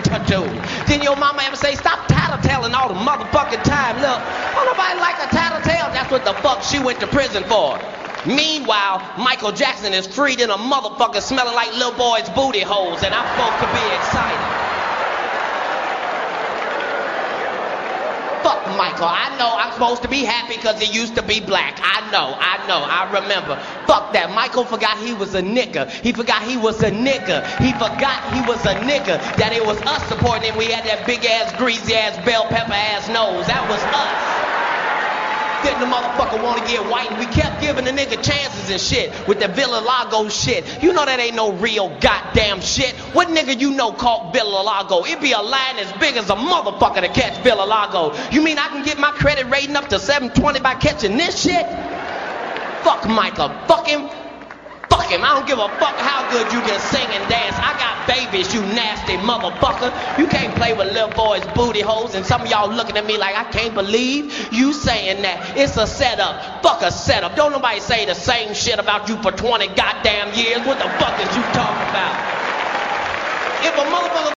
to do. Then your mama ever say, stop tattletelling all the motherfucking time. Look, don't nobody like a tattletale. That's what the fuck she went to prison for. Meanwhile, Michael Jackson is freed in a motherfucker smelling like little boys' booty holes, and I'm supposed to be excited. Fuck Michael. I know I'm supposed to be happy because he used to be black. I remember. Fuck that. Michael forgot he was a nigga. He forgot he was a nigga. He forgot he was a nigga. That it was us supporting him. We had that big ass, greasy ass, bell pepper ass nose. That was us. Then the motherfucker wanna get white, and we kept giving the nigga chances and shit with the Villa-Lago shit. You know that ain't no real goddamn shit. What nigga you know called Villa-Lago? It be a line as big as a motherfucker to catch Villa-Lago. You mean I can get my credit rating up to 720 by catching this shit? Fuck Michael. Fuck him. Fuck him. I don't give a fuck how good you can sing and dance. I got babies, you nasty motherfucker. You can't play with little boys' booty holes, and some of y'all looking at me like I can't believe you saying that. It's a setup. Fuck a setup. Don't nobody say the same shit about you for 20 goddamn years. What the fuck is you talking about? If a motherfucker